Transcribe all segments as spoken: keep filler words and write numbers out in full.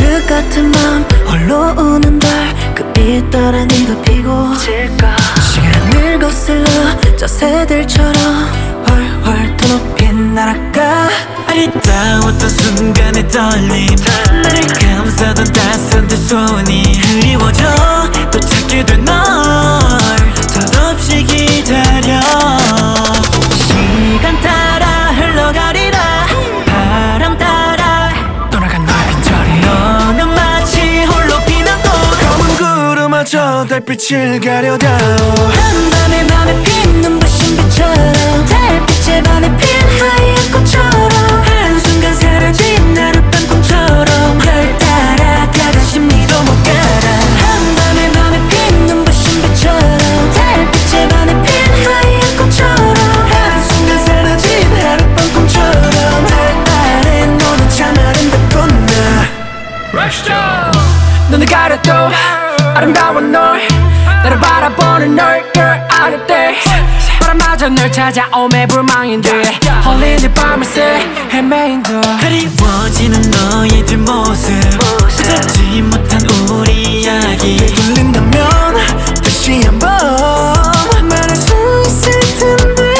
가득 같은 맘 홀로 우는 달그 따라 니도 피고 질까. 시간을 거슬러 저 새들처럼 훨훨 더 높이 날아가. 아리따웠던 순간의 떨림, 나를 감싸던 따스한 두 손이 그리워져 또 찾게 된 널 덧없이 기다려. 시간 따라 흘러가리라 바람 따라 떠나간 너의 빈자리. 너는 마치 홀로 피는 꽃 검은 구름마저 달빛을 가려다. 한밤에 밤에 핀 눈부신 빛처럼 달빛에 반해 핀 하얀 꽃처럼 한순간 사라진 하룻밤 꿈처럼 별 따라 가던 심리도 못 가라. 한밤에 밤에 핀 눈부신 빛처럼 달빛에 반해 핀 하얀 꽃처럼 한순간 사라진 하룻밤 꿈처럼 달 아래 너는 참 아름답구나. 눈을 가려도 아름다운 널 나를 바라보는 널 girl 아닐 때 바람마저 널 찾아오매 불망인데 홀린 네 밤을 새 헤매인 듯 그리워지는 너의 뒷모습 잊지 못한 우리 이야기. 돌린다면 다시 한번 말할 수 있을 텐데.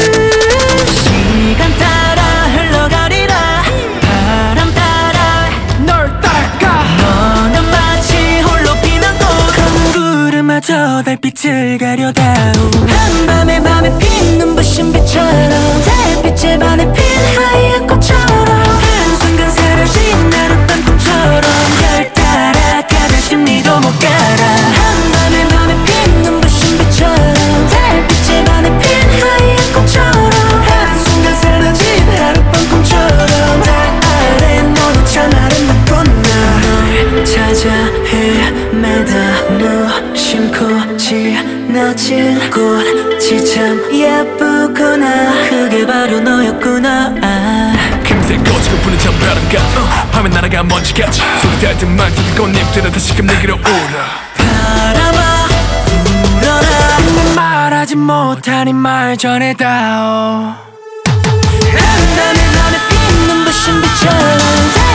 시간 따라 흘러가리라 바람 따라 널 따라가. 너는 마치 홀로 피는 꽃 검은 구름마저 달빛을 가려다. 한밤에 밤에 핀 눈부신 빛처럼 달빛에 반해 핀 하얀 꽃처럼 한순간 사라진 하룻밤 꿈처럼 별 따라 가던 심리도 못 가라. 한밤에 밤에 핀 눈부신 빛처럼 달빛에 반해 핀 하얀 꽃처럼 한순간 사라진 하룻밤 꿈처럼 달 아래 너는 참 아름답구나. 널 찾아 헤매다 무심코 지나친 꽃이 참 예쁘구나. 그게 바로 너였구나. 아. 금세 꺼지고 부는 찬바람 같아. 어, 화면 날아가 먼지같이 소리 닿을 듯만 든 꽃잎들은 다시금 내게로 오라. 바람아 불어라. 내 말하지 못한 이 말 전해다오. 한밤에 밤에 핀 눈부신 빛처럼